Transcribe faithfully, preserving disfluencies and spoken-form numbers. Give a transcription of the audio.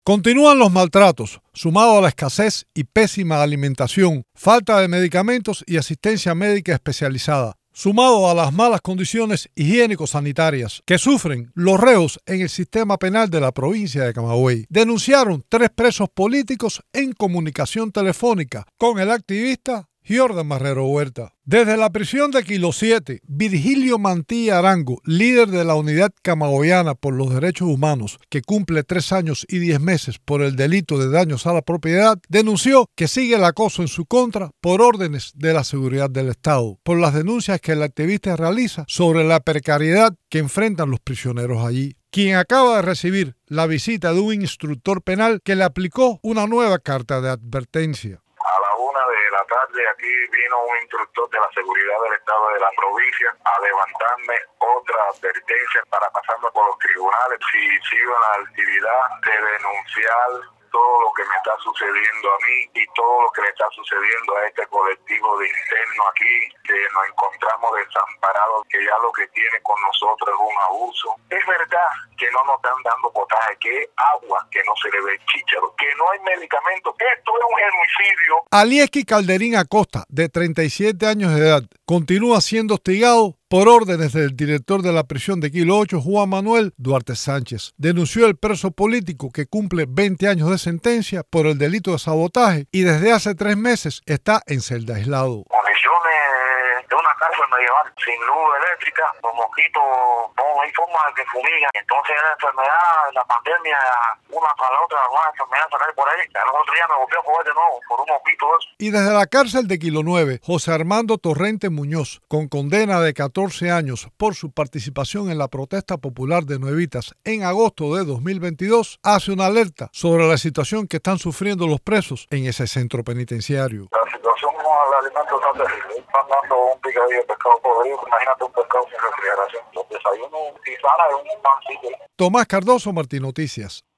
Continúan los maltratos, sumado a la escasez y pésima alimentación, falta de medicamentos y asistencia médica especializada, sumado a las malas condiciones higiénico-sanitarias que sufren los reos en el sistema penal de la provincia de Camagüey. Denunciaron tres presos políticos en comunicación telefónica con el activista Jordan Marrero Huerta. Desde la prisión de Kilo siete, Virgilio Mantilla Arango, líder de la Unidad Camagüeyana por los Derechos Humanos, que cumple tres años y diez meses por el delito de daños a la propiedad, denunció que sigue el acoso en su contra por órdenes de la seguridad del Estado, por las denuncias que el activista realiza sobre la precariedad que enfrentan los prisioneros allí, quien acaba de recibir la visita de un instructor penal que le aplicó una nueva carta de advertencia. Tarde aquí vino un instructor de la seguridad del estado de la provincia a levantarme otra advertencia para pasarme por los tribunales si sigo en la actividad de denunciar todo lo que me está sucediendo a mí y todo lo que le está sucediendo a este colectivo de internos aquí, que nos encontramos desamparados, que ya lo que tiene con nosotros es un abuso. Es verdad que no nos están dando potaje, que es agua, que no se le ve chícharo, que no hay medicamentos, que esto es un genocidio. Alieski Calderín Acosta, de treinta y siete años de edad, continúa siendo hostigado por órdenes del director de la prisión de Kilo ocho, Juan Manuel Duarte Sánchez. Denunció el preso político que cumple veinte años de sentencia por el delito de sabotaje y desde hace tres meses está en celda aislado. Condiciones de una cárcel medieval, sin luz eléctrica, los mosquitos no hay forma de que fumigan. Entonces la enfermedad, la pandemia, una para la otra, una enfermedad salir por ahí. Ya los otros días me volvió a coger de nuevo por un mosquito eso. Y desde la cárcel de Kilo nueve, José Armando Torrente Muñoz, con condena de catorce años por su participación en la protesta popular de Nuevitas en agosto de dos mil veintidós, hace una alerta sobre la situación que están sufriendo los presos en ese centro penitenciario. La situación con el alimento está terrible. Están dando un picadillo de pescado podrido. Imagínate un pescado sin refrigeración. Los desayunos y sana es un pancito. Tomás Cardoso, Martín Noticias.